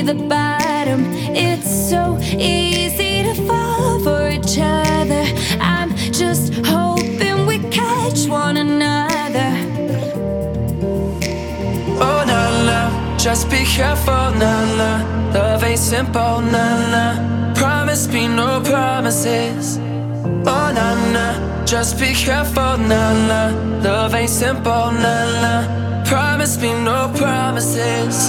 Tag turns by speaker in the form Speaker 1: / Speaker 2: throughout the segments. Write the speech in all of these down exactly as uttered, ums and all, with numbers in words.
Speaker 1: the bottom. It's so easy to fall for each other. I'm just hoping we catch one another.
Speaker 2: Oh, nah, nah, just be careful, nah, nah. Love ain't simple, nah, nah. Promise me no promises. Oh, nah, nah, just be careful, nah, nah. Love ain't simple, nah, nah. Promise me no promises.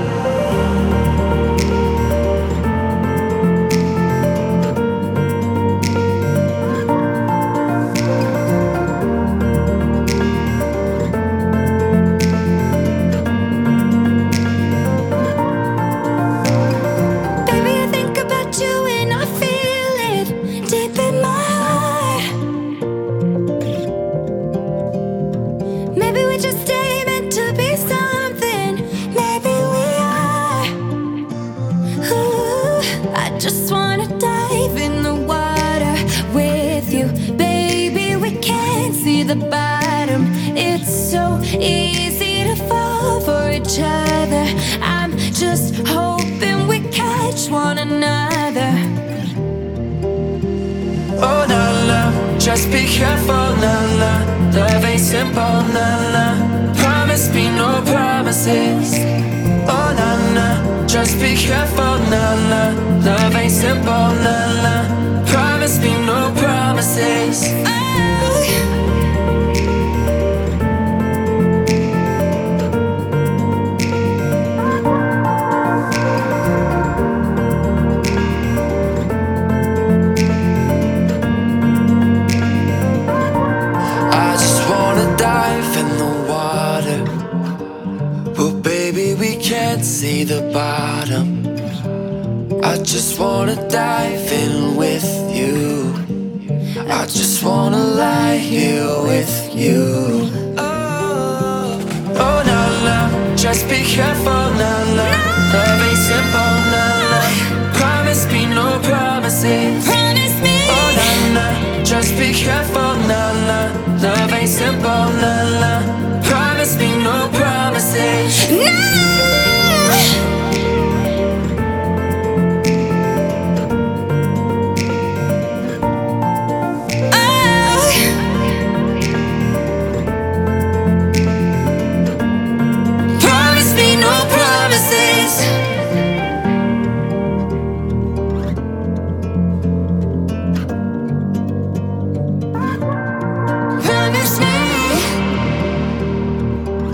Speaker 1: Just wanna dive in the water with you, baby. We can't see the bottom. It's so easy to fall for each other. I'm just hoping we catch one another.
Speaker 2: Oh, nah, nah, just be careful, nah, nah. Love ain't simple, nah, nah. Promise me no promises. Oh, nah, nah, just be careful, nah, nah. Love ain't simple, nah, nah. Promise me no promises.
Speaker 1: Oh.
Speaker 2: I just wanna dive in the water, but baby we can't see the bottom. I just wanna dive in with you. I just wanna lie here with you. Oh, oh, nah, nah, just be careful, nah, nah. Love ain't simple, nah, nah. Promise me no promises.
Speaker 1: Promise me.
Speaker 2: Oh, nah, nah, just be careful, nah, nah. Love ain't simple, nah, nah. Promise me no promises.
Speaker 1: No.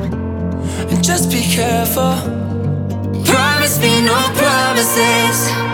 Speaker 2: Just be careful. Promise me no promises.